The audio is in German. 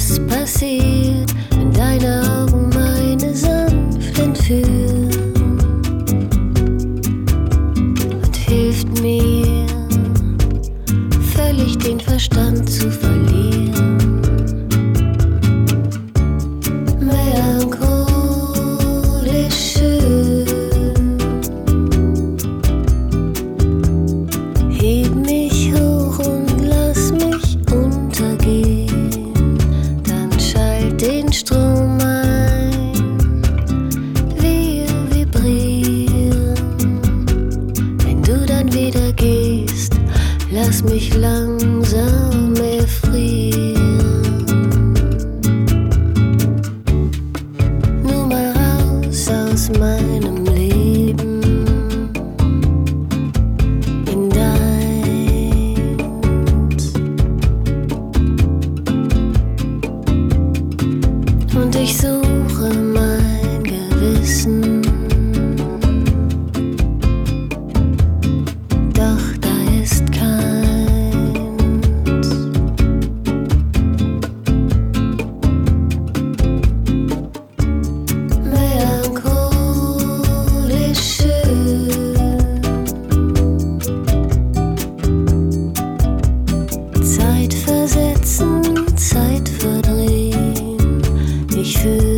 Was passiert, wenn deine Augen meine sanft entführen und hilft mir, völlig den Verstand zu verlieren. Melancholisch schön, heb mich hoch und lass mich untergehen, dann schalt den Strom ein, wir vibrieren. Wenn du dann wieder gehst, lass mich langsam erfrieren. Nur mal raus aus meinem Leben in deins. Und ich suche mein Gewissen, doch da ist keins. Melancholisch schön, Zeit versetzen, Zeit verdrehen. Ich fühle